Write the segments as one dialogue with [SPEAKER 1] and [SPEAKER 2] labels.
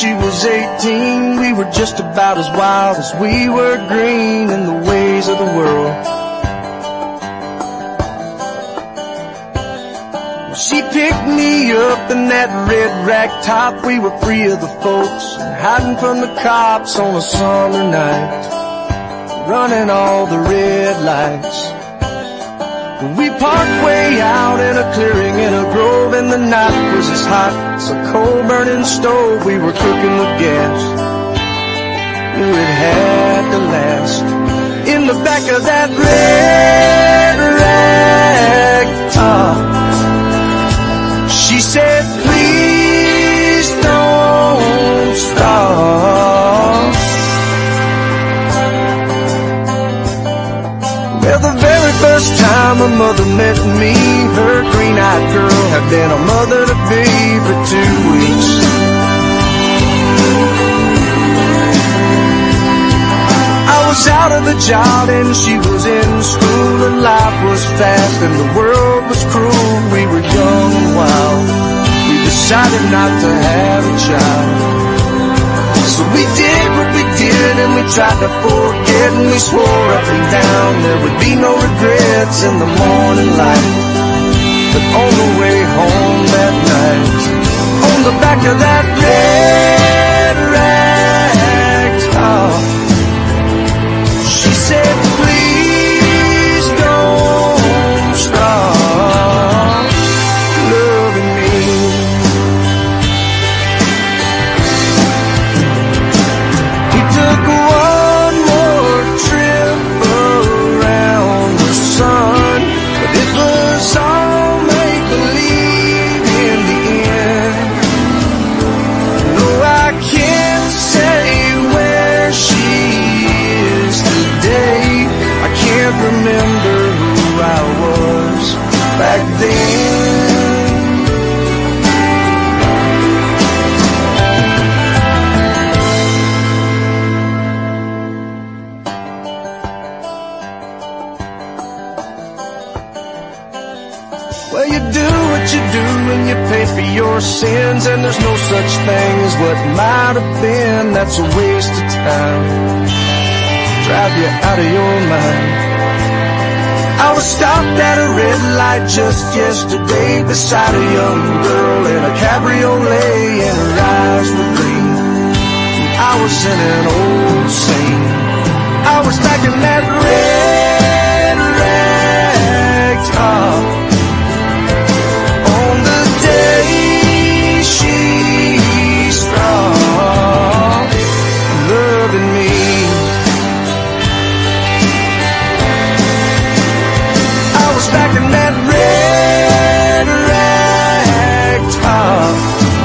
[SPEAKER 1] she was 18. We were just about as wild as we were green in the ways of the world. She picked me up in that red rag top. We were free of the folks and hiding from the cops on a summer night, running all the red lights. We parked way out in a clearing in a grove, and the night was as hot as a coal-burning stove. We were cooking with gas, knew it had to last. In the back of that red rag top, she said, please don't stop. Well, the very first time her mother met me, her green-eyed girl had been a mother-to-be for 2 weeks. I was out of the job and she was in school, and life was fast and the world was cruel. We were young and wild, we decided not to have a child. So we did what we did and we tried to forget, and we swore up and down there would be no regrets in the morning light. But on the way home that night, on the back of that red rag top, she said, please don't stop loving me. We took one more trip around the sun, but it was all make-believe in the end. No, I can't say where she is today. I can't remember who I was back then. Well, you do what you do and you pay for your sins, and there's no such thing as what might have been. That's a waste of time, drive you out of your mind. I was stopped at a red light just yesterday beside a young girl in a cabriolet, and her eyes were green. I was in an old scene. I was back in that red rag top on the day she stopped loving me. I was back in that red rag top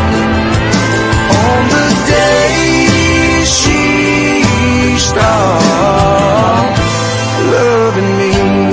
[SPEAKER 1] on the day she stopped loving me.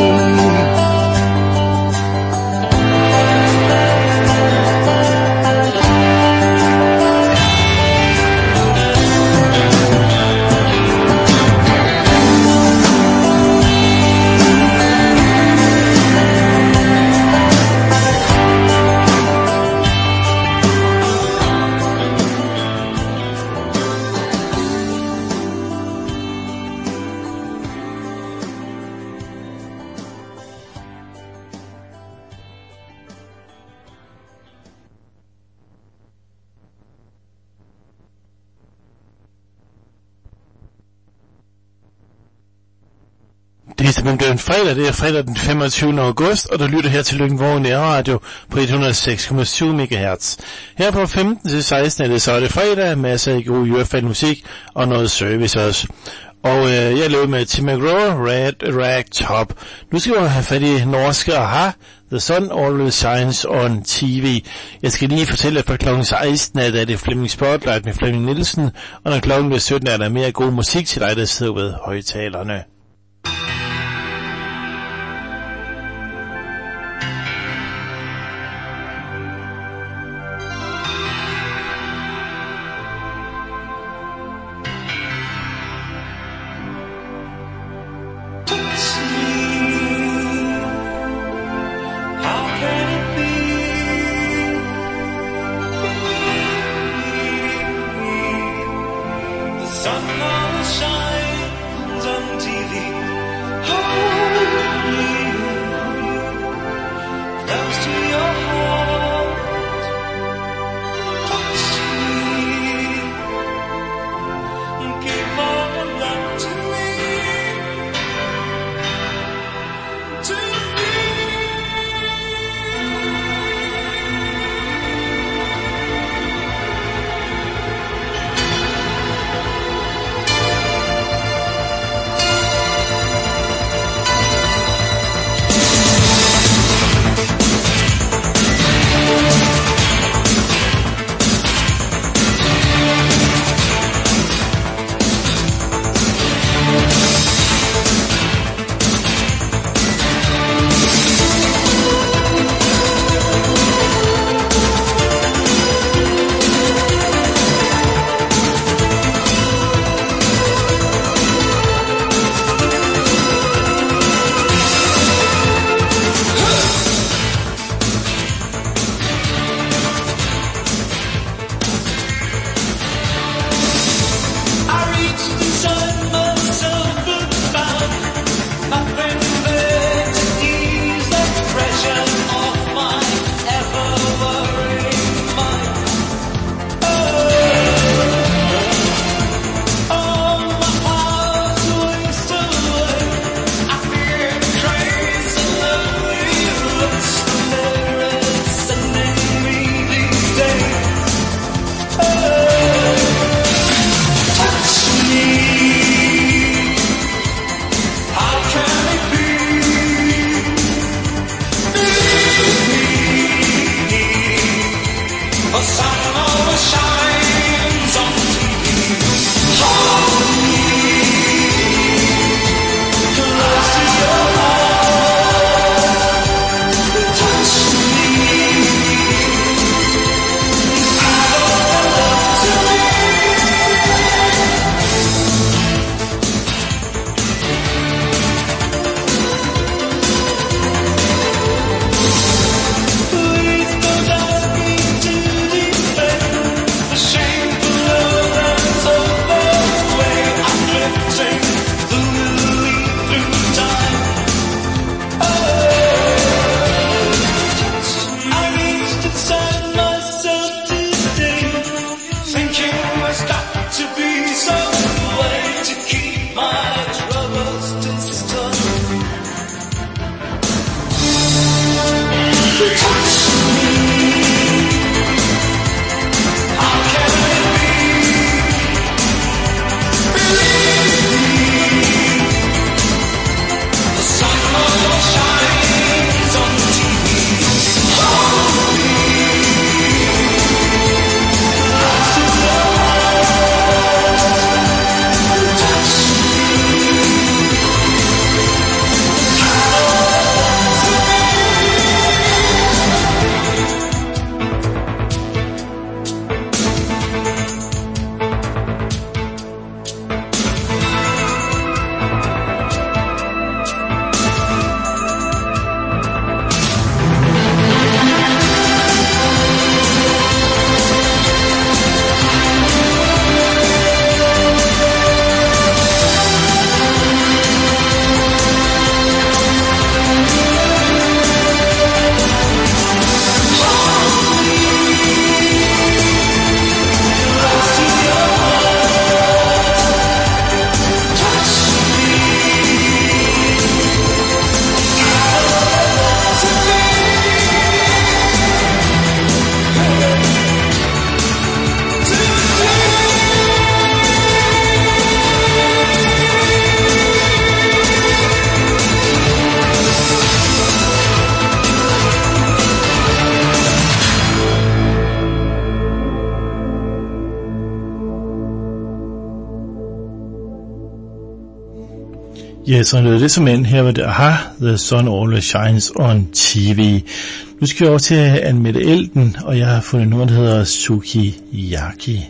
[SPEAKER 2] Det er simpelthen blevet fredag, det er fredag den 25. august, og du lytter her til Løkken Nærradio på 106,7 MHz. Her fra 15 til 16 er det så er det fredag, masser af god jørfald musik og noget service også. Og jeg løber med Tim McGraw, Red Rag Top. Nu skal jeg have fat i norske Aha, The Sun Always Shines on TV. Jeg skal lige fortælle, at fra klokken 16 er det Flemming Spotlight med Flemming Nielsen, og når klokken bliver 17 er der mere god musik til dig, der sidder ved højtalerne.
[SPEAKER 1] sun always shines on TV. Hold me close to your heart. Touch me. Give all your love to me. To me.
[SPEAKER 2] Ja, så lød det som end. Her var det Aha, The Sun Always Shines on TV. Nu skal jeg over til at anmelde Elden, og jeg har fundet noget, der hedder Sukiyaki.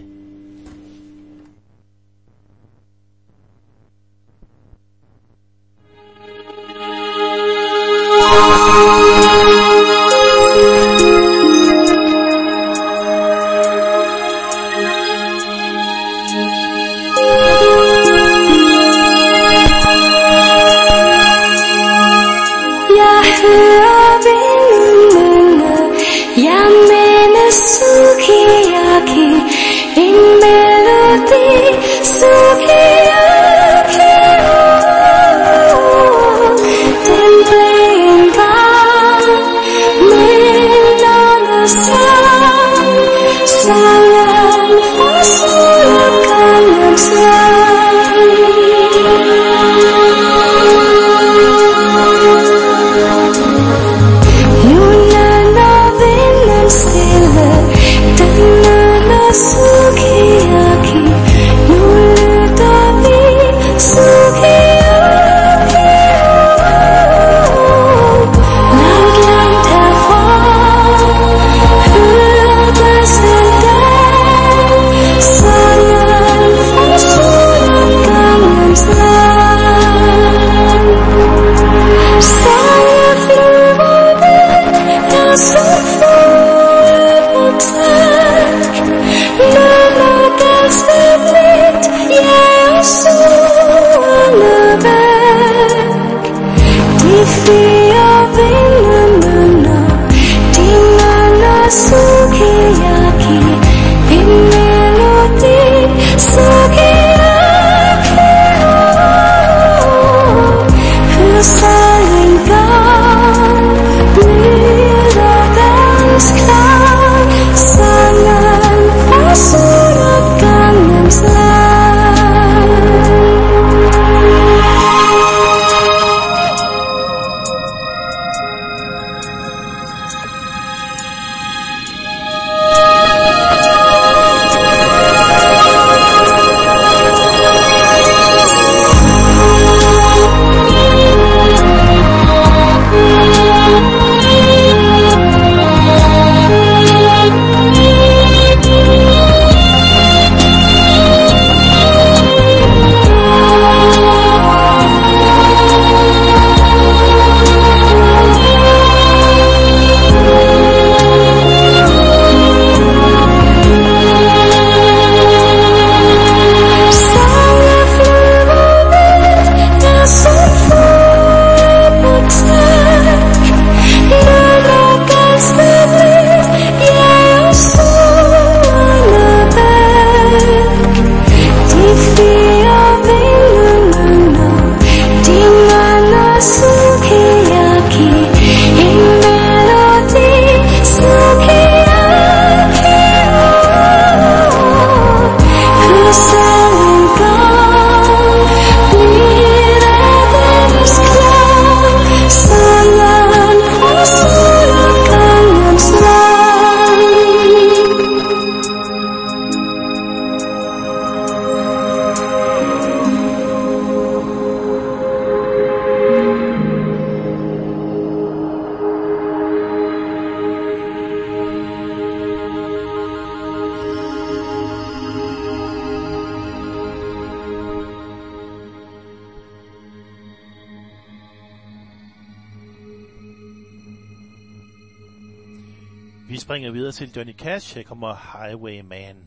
[SPEAKER 2] Vi springer videre til Johnny Cash. Her kommer Highwayman.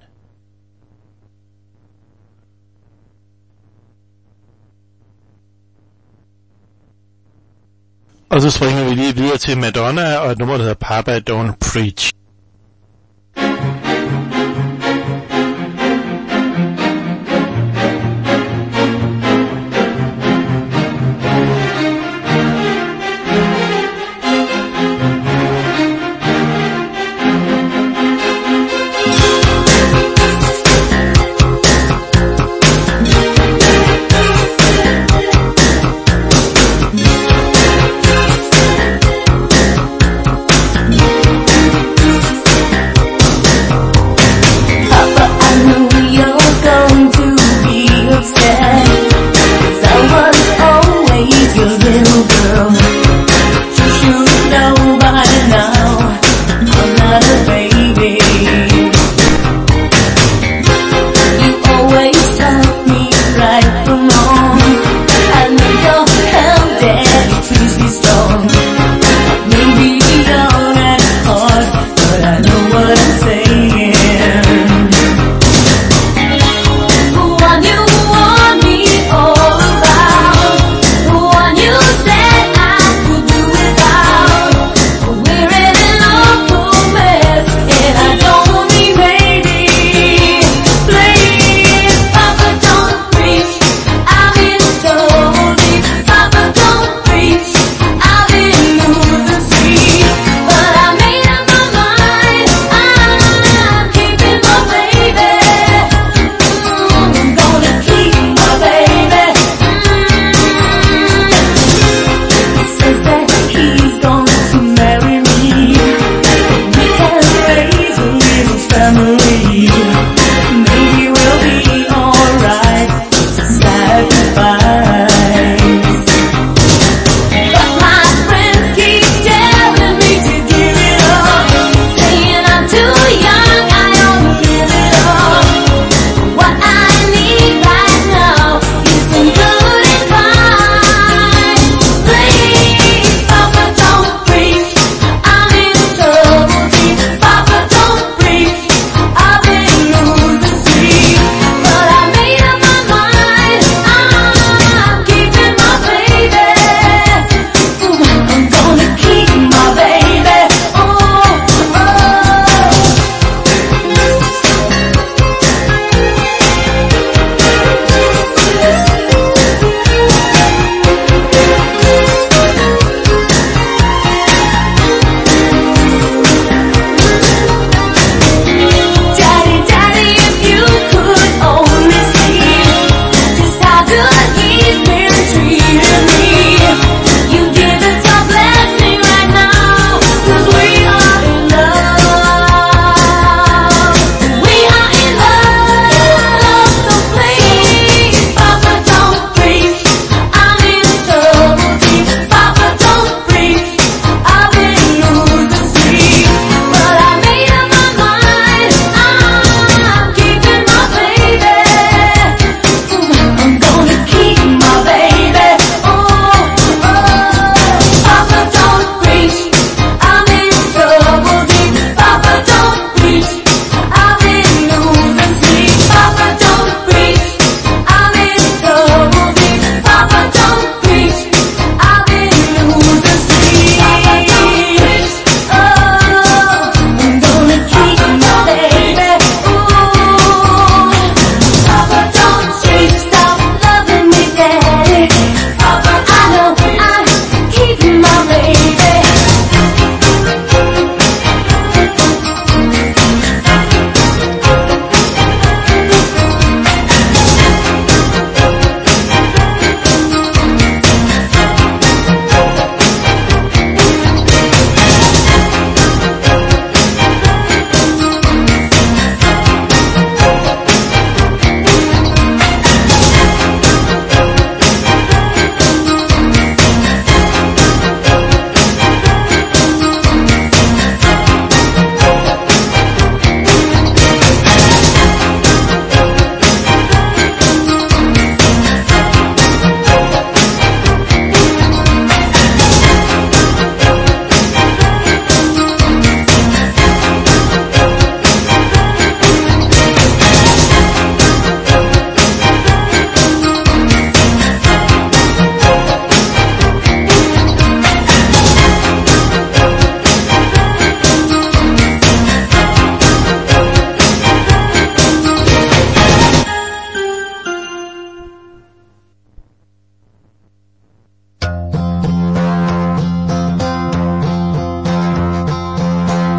[SPEAKER 2] Og så springer vi lige videre til Madonna og et nummer, der hedder Papa Don't Preach.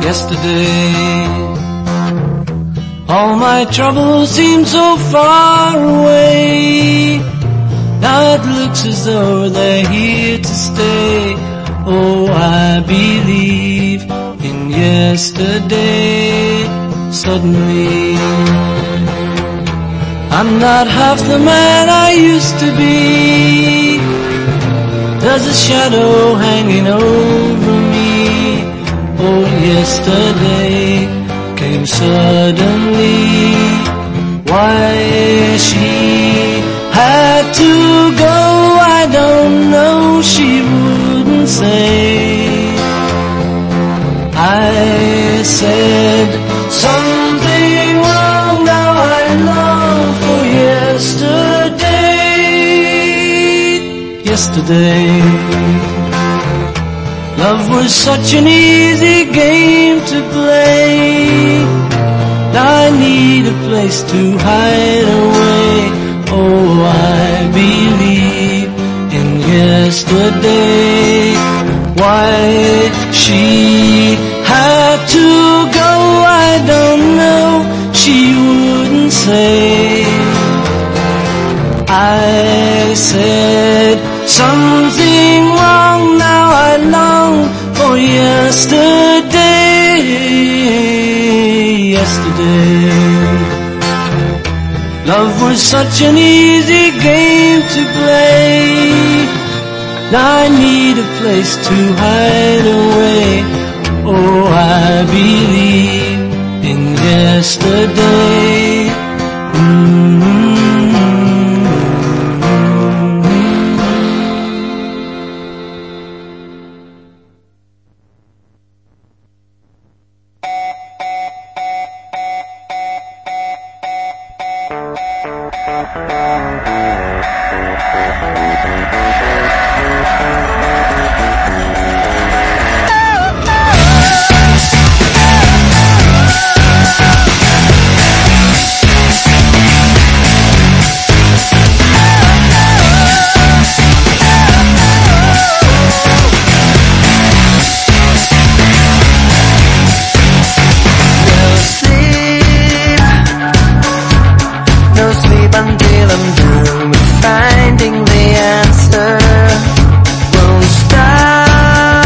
[SPEAKER 3] yesterday. All my troubles seem so far away. Now it looks as though they're here to stay. Oh, I believe in yesterday. Suddenly, I'm not half the man I used to be. There's a shadow hanging over me. Oh, yesterday came suddenly. Why she had to go, I don't know, she wouldn't say. I said something wrong, now I long for yesterday. Yesterday, love was such an easy game to play. Now I need a place to hide away. Oh, I believe in yesterday. Why she had to go, I don't know, she wouldn't say. I said something wrong, now I long for yesterday. Yesterday, love was such an easy game to play. Now I need a place to hide away. Oh, I believe in yesterday.
[SPEAKER 1] Finding the answer won't stop.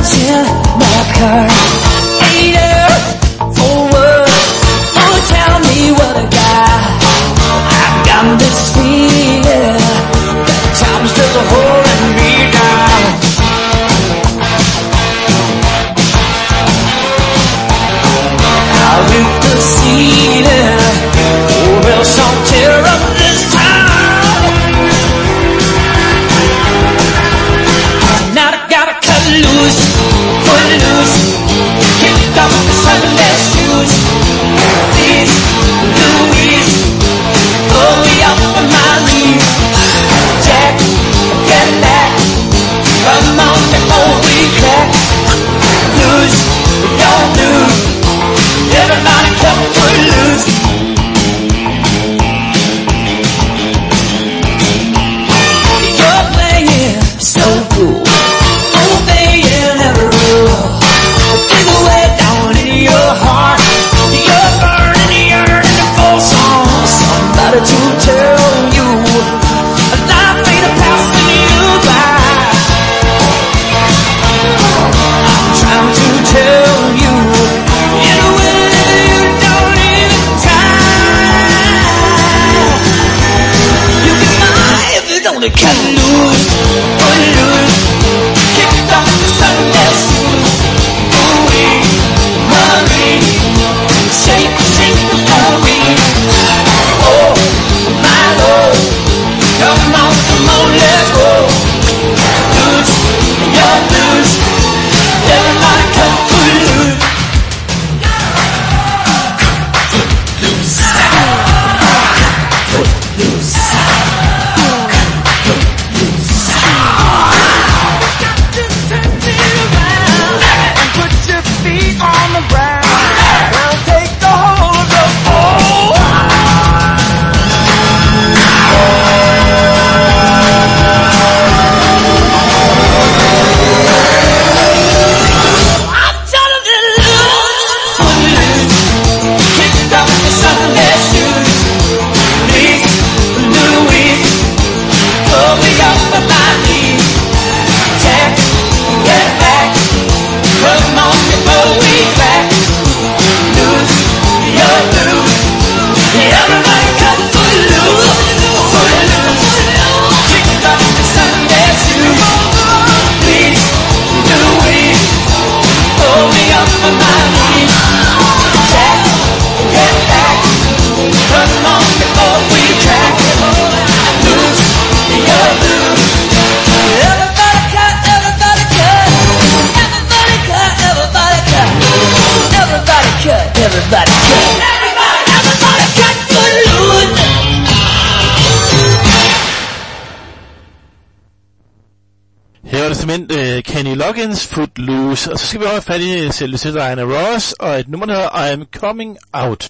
[SPEAKER 3] watching my car. Hater for what? Oh, tell me what I got. I've got this feeling that time's just holding me down. I reap the ceiling, or else I'll tear up this town. Now I gotta cut loose, put loose, kick off the Sunday shoes. Please, Louise, pull me up on my knees. Jack, get back, come on before we crack. Lose, don't lose, everybody come for loose. You're playing so cool, obeying every rule. Dig away down in your heart, you're burning, yearning for somebody to tell you life ain't a passing you by. I'm trying to tell you in a way you don't even try. You can fly if you only cut loose, put loose, kick off the Sunday shoes. Ooh-wee, Marie, shake, shake the glory. Oh, my Lord, come on, let's go. Loose, you're loose, everybody come for loose. Loose, loose, turn me around and put your feet on the ground. Now take the hold of the pole. I'm telling you, loose, kick off the Sunday shoes. Please, Louise, pull me up on my knees. Jack, get back, come on before we crack. Loose, you're loose, everybody come for loose. Kick off the Sunday shoes. Please, Louise, pull me up on my knees. Jack, get back, come on before we crack. Loose, you're loose. Everybody cut, everybody cut. Everybody cut, everybody cut. Everybody cut, everybody cut. Everybody cut for loose.
[SPEAKER 2] Her var det simpelthen Kenny Loggins, Footloose, og så skal vi have fat i selveste Diana Ross, og et nummer, der hedder I Am Coming Out.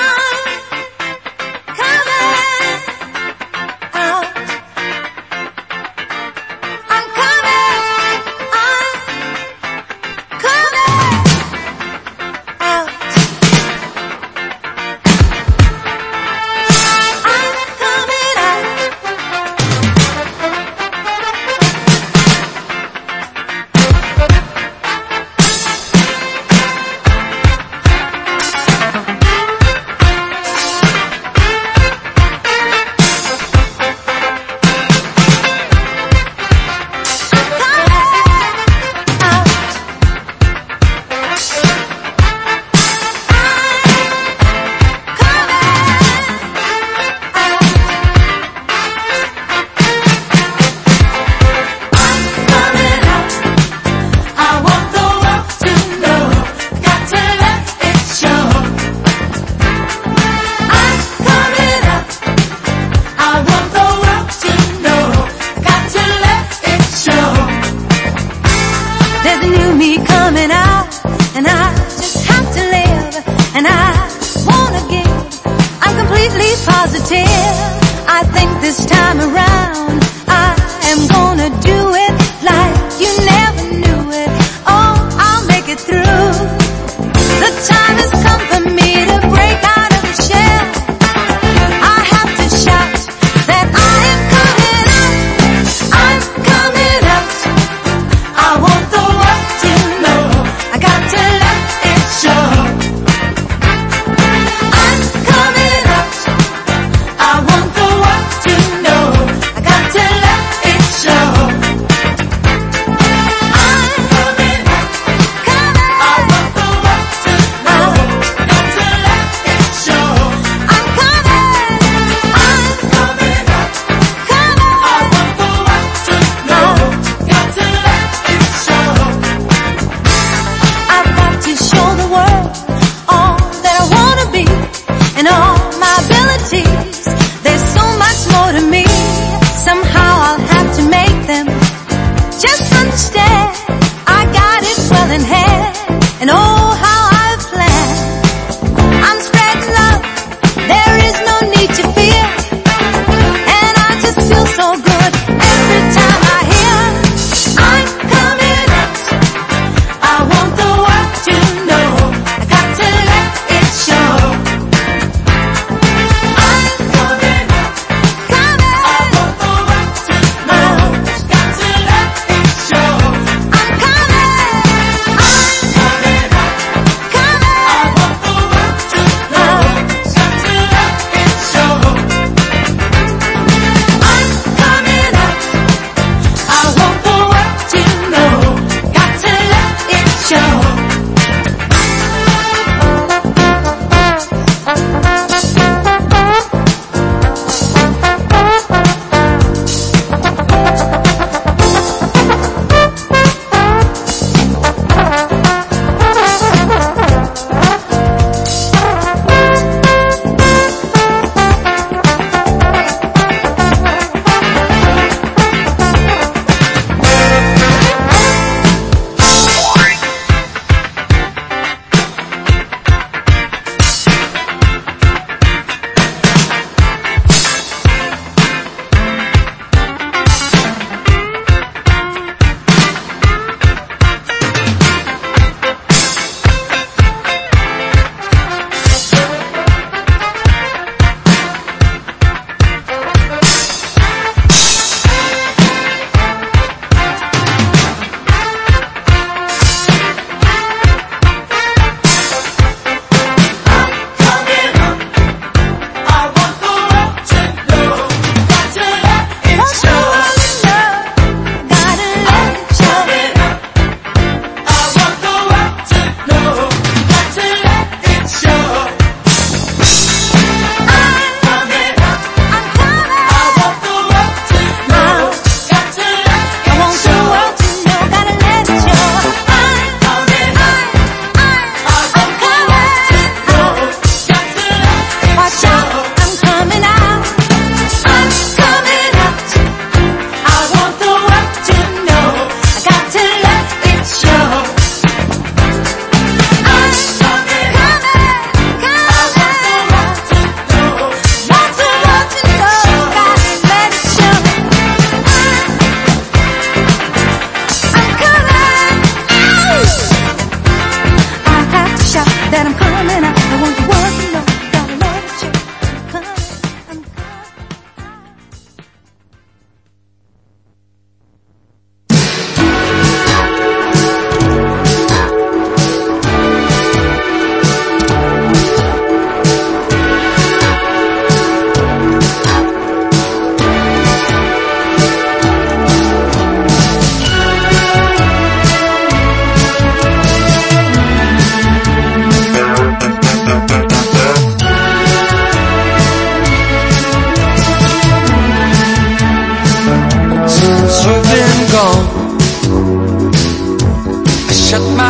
[SPEAKER 4] positive. I think this time around I am gonna do it like you never knew it. Oh, I'll make it through. The time has come for me to break out of the shell. I have to shout that I am coming out. I'm coming out. I want the world to know.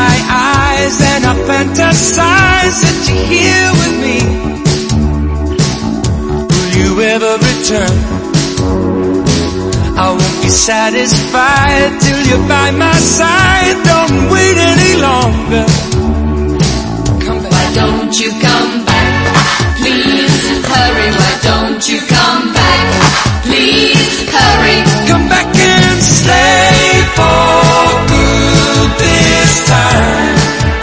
[SPEAKER 1] my eyes and I fantasize that you're here with me. Will you ever return? I won't be satisfied till you're by my side. Don't wait any longer. Come back.
[SPEAKER 5] Why don't you come back? Please hurry. Why don't you come back? Please hurry.
[SPEAKER 1] Come back and stay for good this time.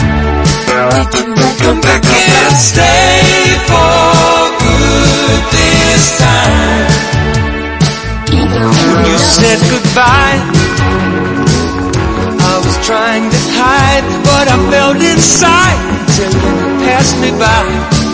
[SPEAKER 1] Come back and stay for good this time. When you said goodbye, I was trying to hide what I felt inside until you passed me by.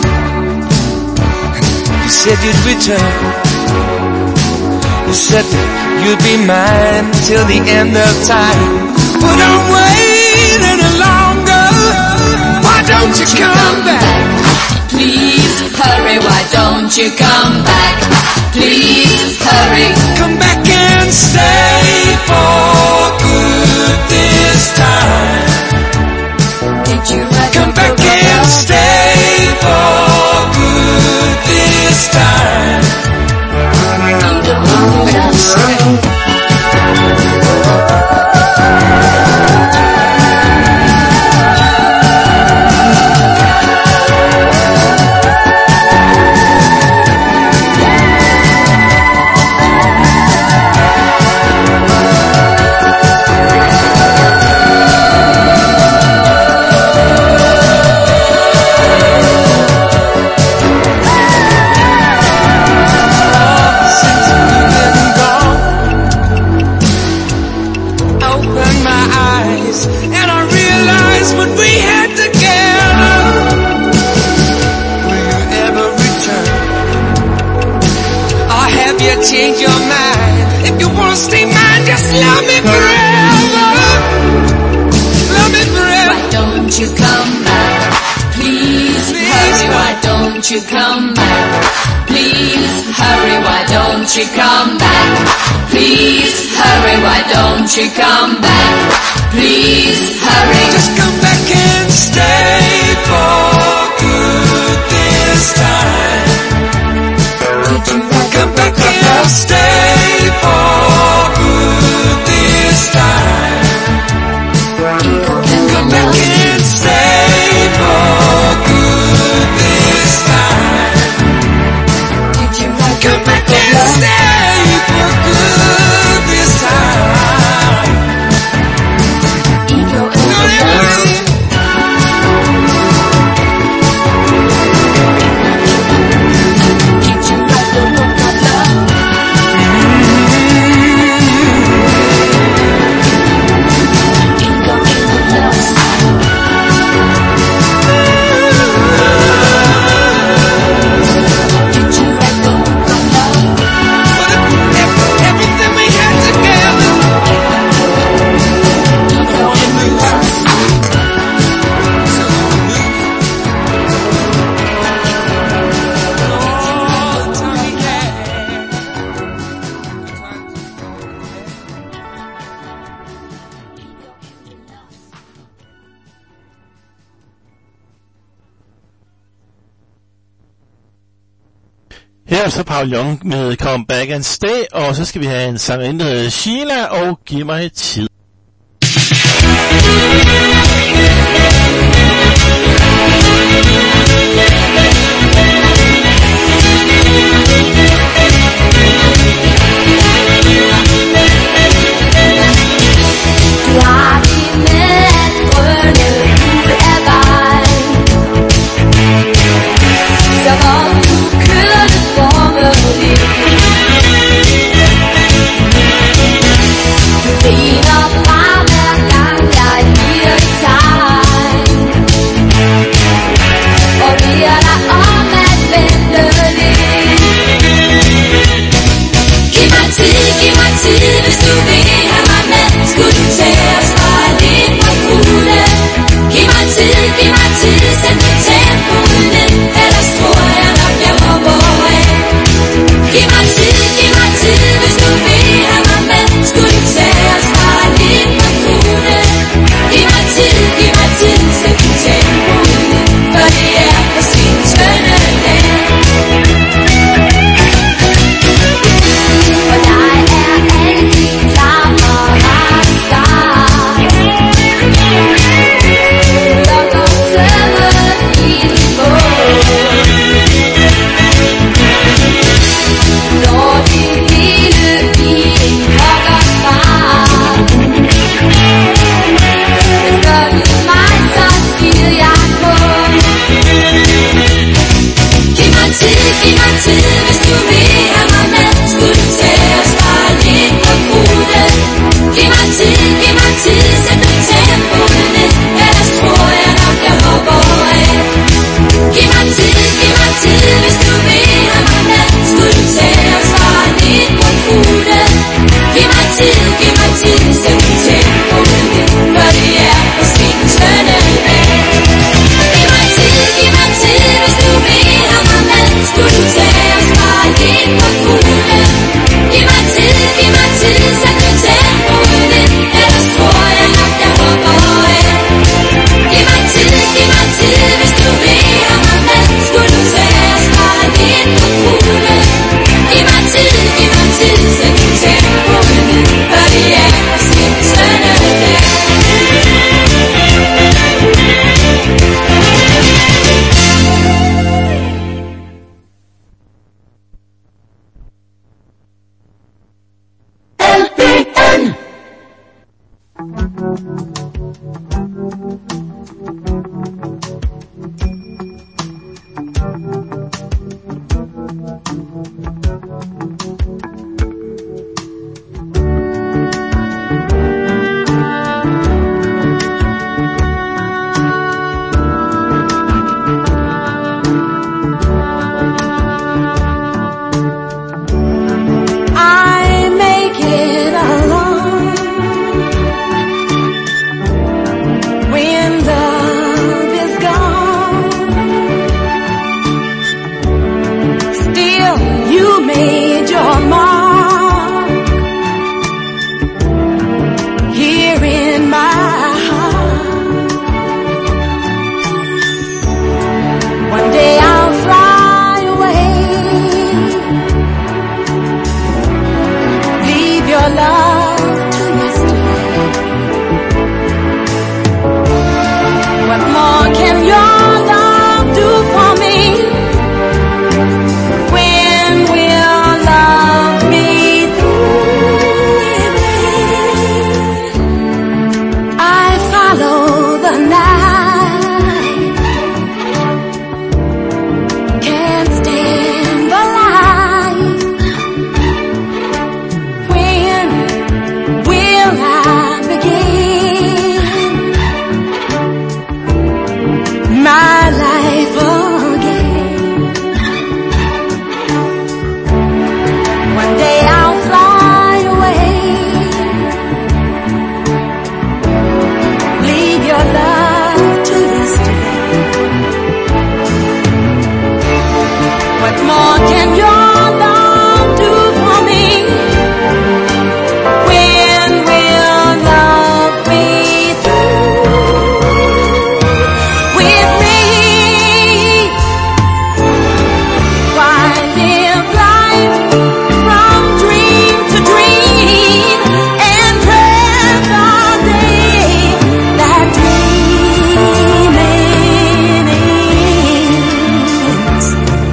[SPEAKER 1] You said you'd return. You said you'd be mine till the end of time. But don't wait any longer. Why don't you come back?
[SPEAKER 5] Please hurry. Why don't you come back? Please hurry.
[SPEAKER 1] Come back and stay for good this time.
[SPEAKER 5] Did you write
[SPEAKER 1] Come back and stay for good this time. Change your mind. If you want to stay mine, just love me forever. Love me forever.
[SPEAKER 5] Why don't you come back? Please hurry. Why don't you come back? Please hurry. Why don't you come back? Please hurry. Why don't you come back? Please hurry.
[SPEAKER 1] Just come back and stay for good this time. Come back and stay for good this time. Come back and stay for good this time. Come back and stay for good this time. Don't ever leave.
[SPEAKER 2] Her er så Paul Young med Come Back and Stay, og så skal vi have en sangerinde, der hedder Sheila, og Giv mig tid.
[SPEAKER 5] Lean up tid, sæt dit tempo ned, for det er på sin skønne dag. For dig er alting klar og start. Luk op tømmen i din bog. Når det hele i en kokkerfart. Gør du mig, så stiger jeg på. Giv mig tid, hvis du vil have mig med. Skulle du tage os bare lidt på kruden. Giv mig tid, sæt nu tempoet ned. Ellers tror jeg nok, jeg hopper af. Giv mig tid, hvis du vil have mig med. Skulle du tage os bare lidt på kruden. Giv mig tid, sæt nu tempoet ned. For det er på sin skønne dag. Giv mig tid, hvis du vil have mig med. Skulle du tage os bare lidt på kruden. Giv mig tid, sæt nu tempoet ned. Ellers tror jeg nok, jeg hopper af. Giv mig tid, hvis du vil have mig med. Skulle du tage os bare lidt på kruden. Giv mig tid, sæt nu tempoet ned. For det er på sin skønne dag.
[SPEAKER 4] I make it alone when love is gone. Still, you made your mark here in my heart. One day I'll fly away. Leave your love to yesterday. What more can your love do for me? When will love be through with me? I follow the night, can't stand the light. When will I begin my life again? One day I'll fly away. Leave your love to yesterday. What more can your love do for me? When will love be through with me? Why live life from dream to dream and dread the day that dreaming ends?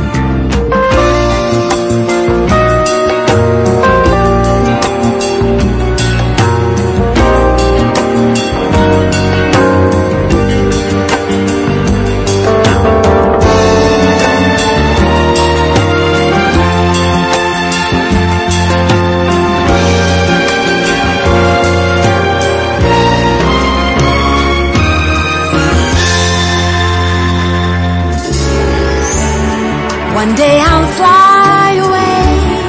[SPEAKER 4] One day I'll fly away.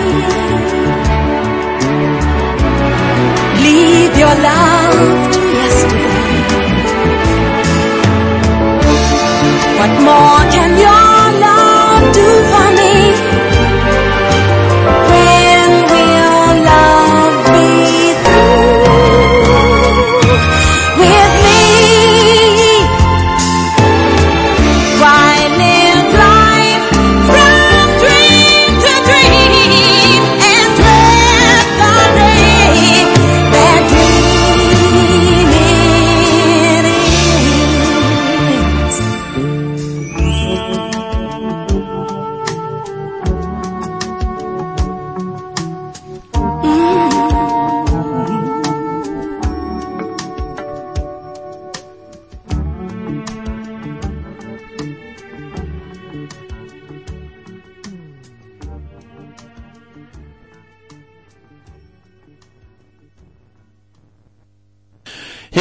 [SPEAKER 4] Leave your love to yesterday. What more can your love do for me? When will love be through with me?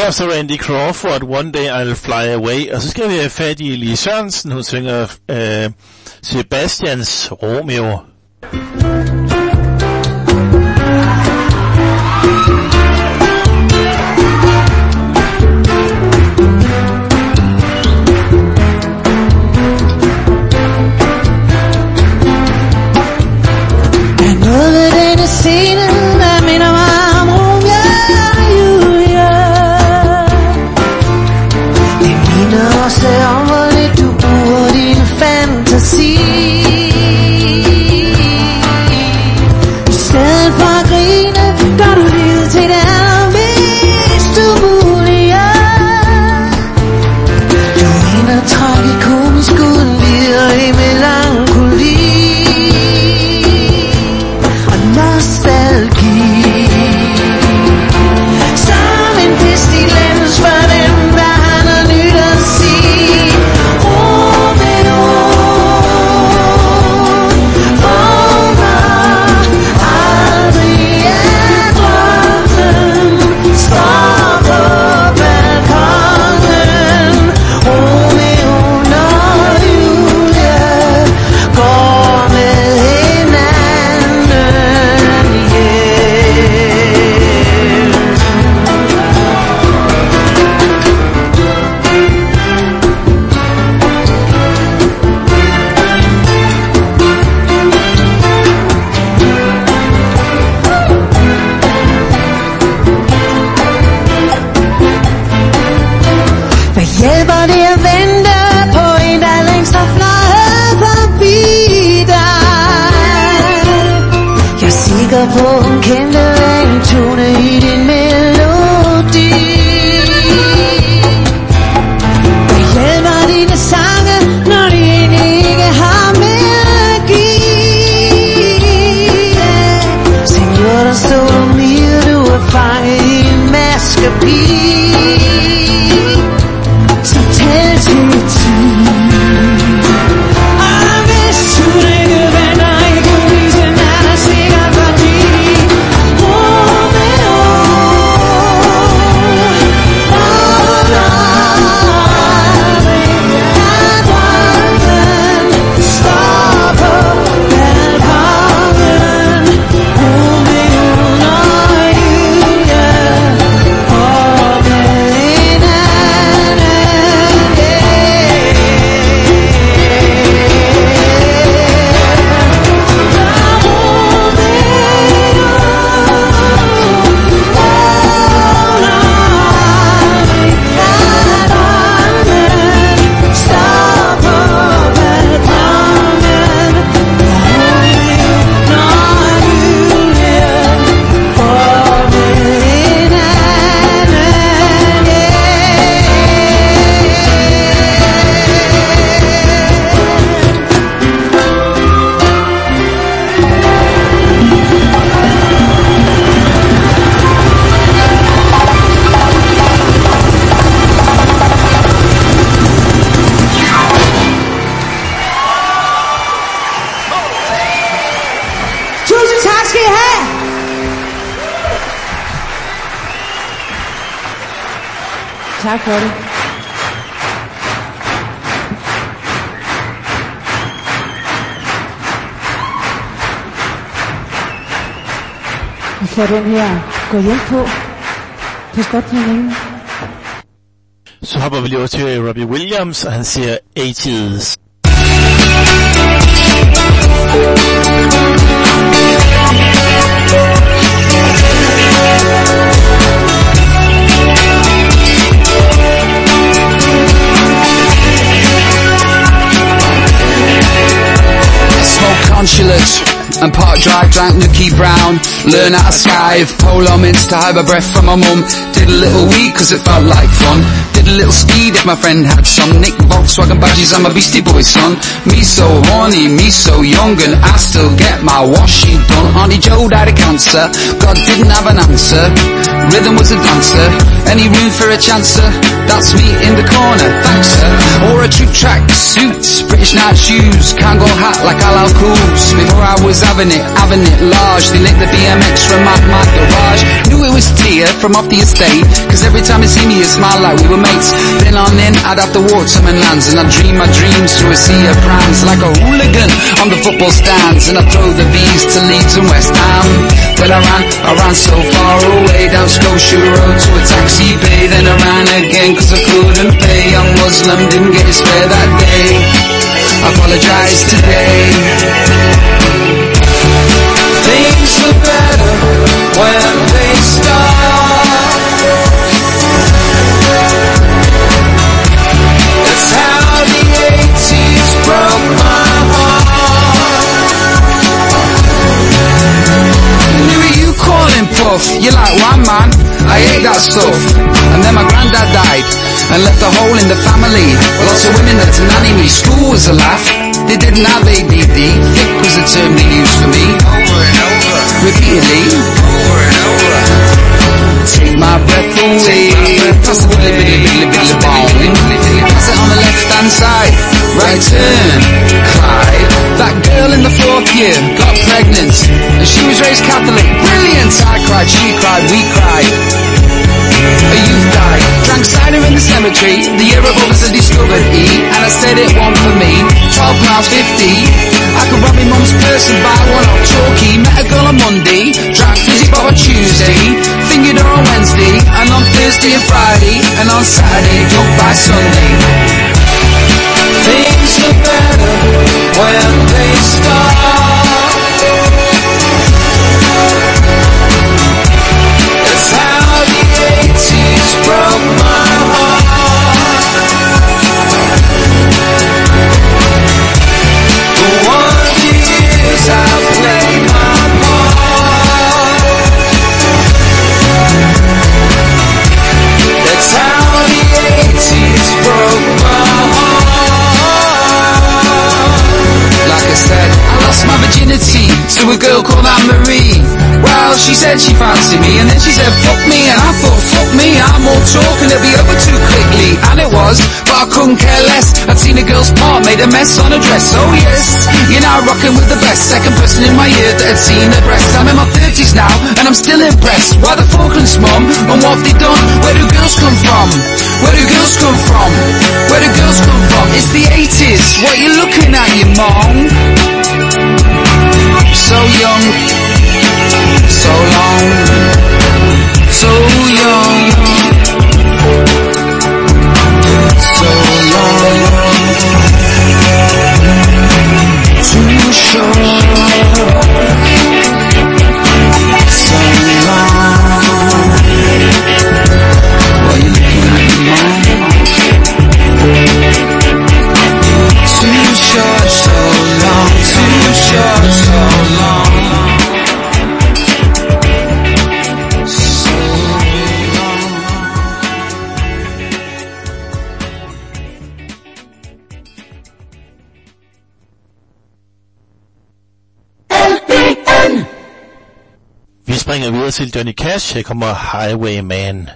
[SPEAKER 2] Først er Randy Crawford, One Day I'll Fly Away, og så skal vi have fat i Lis Sørensen, hun synger Sebastians Romeo.
[SPEAKER 6] Tak for det. Vi får den her gå hjem på. Pas godt på hinanden.
[SPEAKER 2] Så hopper vi lige over til Robbie Williams, og han siger 80's.
[SPEAKER 7] Consulate and Park Drive, drank Nookie Brown, learn how to skive, polo mints to have a breath from my mum, did a little week cause it felt like fun, Did a little speed if my friend had some. Nick Volkswagen badges, I'm a Beastie Boy son. Me so horny, me so young, and I still get my washing done. Auntie Joe died of cancer, God didn't have an answer. Rhythm was a dancer, any room for a chancer? That's me in the corner, thanks sir. Or a true track suits, British night shoes, Kangol hat like Al Coos. Before I was having it large. They linked the BMX from my garage. Knew it was Tia from off the estate, cause every time they see me it smiled like we were mates. Then on in I'd have to walk to my lands, and I'd dream my dreams through a sea of prams. Like a hooligan on the football stands, and I'd throw the V's to Leeds and West Ham. Till I ran so far away, down Scotia Road to a taxi bay. Then I ran again cause I couldn't pay. Young Muslim didn't get his fare that day, I apologize today. Things look better when they start. That's how the 80s broke my heart. Who are you calling Puff? You're like one man, I hate that stuff. And then my granddad died and left a hole in the family. Lots of women that nanny me. School was a laugh, they didn't have ADD. Thick was a term they used for me. Over and over, repeatedly. Over and over. Take my breath away. Pass the billy bong. Pass it on the left hand side. Right turn, Clyde. That girl in the 4th year got pregnant, and she was raised Catholic. Brilliant! I cried, she cried, we cried. A youth died, drank cider in the cemetery. The year of others had discovered E, and I said it won't for me. £12.50. I could rob my mum's purse and buy one off Chalky. Met a girl on Monday, drank fizzy pop on Tuesday, fingered her on Wednesday, and on Thursday and Friday, and on Saturday, drunk by Sunday. Things look better when they start. That's how the 80s broke my heart. The wonder years I played my part. That's how the 80s broke my heart. Like I said, I lost my virginity to a girl called Anne-Marie. Well, she said she fancied me, and then she said fuck me, and I thought fuck me, I'm all talk and it'll be over too quickly. And it was, but I couldn't care less. I'd seen a girl's part made a mess on her dress. Oh yes, you're now rocking with the best. Second person in my ear that had seen her breasts. I'm in my 30s now, and I'm still impressed. Why the Falklands, mum? And what have they done? Where do girls come from? Where do girls come from? Where do girls come from? It's the 80s. What you looking at, you mom? So young, so long, so young, so long, too short, so long. What you looking at, mom? Too short, so long, too short, so long.
[SPEAKER 2] Vi springer videre til Johnny Cash. Her kommer Highwayman.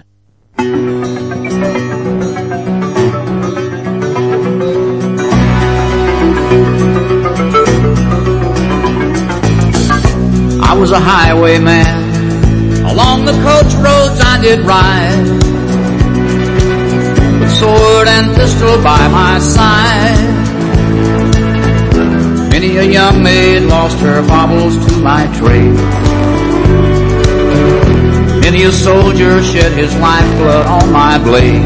[SPEAKER 8] I was a highwayman. Along the coach roads I did ride, with sword and pistol by my side. Many a young maid lost her baubles to my trade. Many a soldier shed his lifeblood on my blade.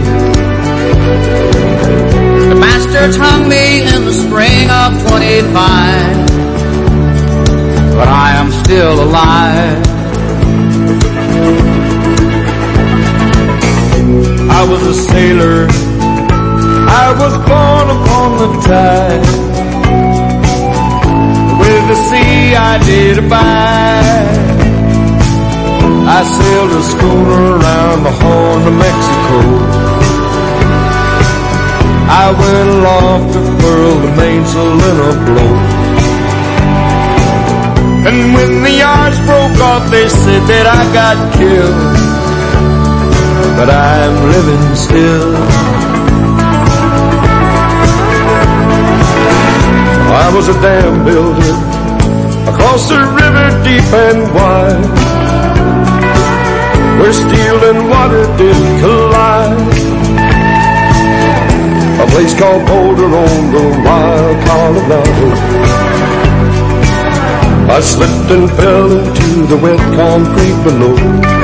[SPEAKER 8] The bastards hung me in the spring of 25, but I am still alive.
[SPEAKER 9] I was a sailor, I was born upon the tide. With the sea I did abide. I sailed a schooner around the Horn of Mexico. I went aloft to furl the mainsail in a blow. And when the yards broke off, they said that I got killed. But I'm living still. I was a dam builder across the river deep and wide, where steel and water did collide. A place called Boulder on the wild Colorado. I slipped and fell into the wet concrete below.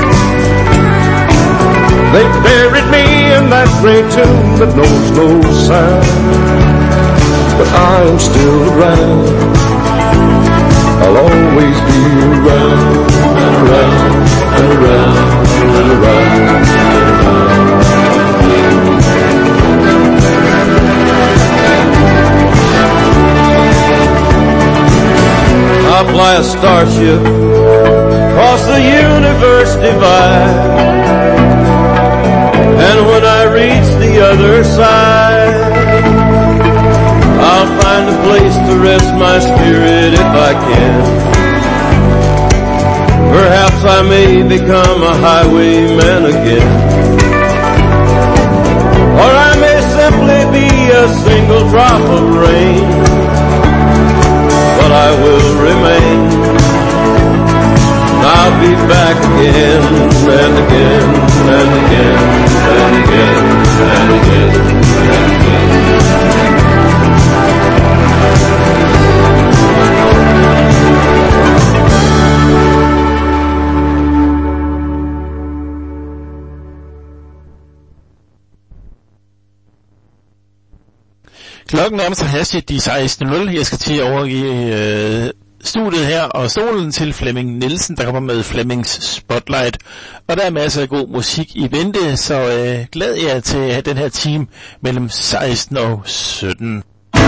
[SPEAKER 9] They buried me in that great tomb that knows no sound. But I am still around. I'll always be around and around and around and around and around. I fly a starship across the universe divide, and when I reach the other side, I'll find a place to rest my spirit if I can. Perhaps I may become a highwayman again, or I may simply be a single drop of rain. But I will remain. I'll be back again and again and again and again and again and again.
[SPEAKER 2] Klokken nærmer sig hastigt de 16.00. Jeg skal til at overgive studiet her og stolen til Flemming Nielsen, der kommer med Flemmings Spotlight. Og der er masser af god musik i vente, så glæd jer til den her time mellem 16 og 17.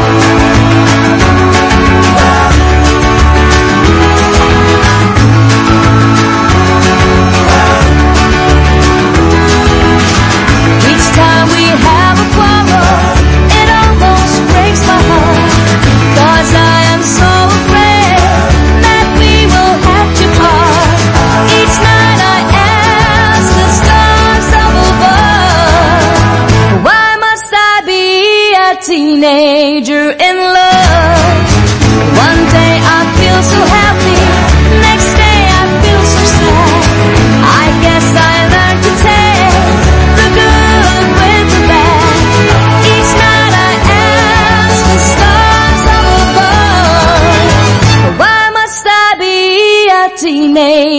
[SPEAKER 4] Each time we have a quarrel, it almost breaks my heart, 'cause I am so afraid that we will have to part. Each night I ask the stars up above, why must I be a teenager in love? One day I feel so happy, next day I feel so sad. I guess I learned to take the good with the bad. Each night I ask the stars up above, why must I be a teenager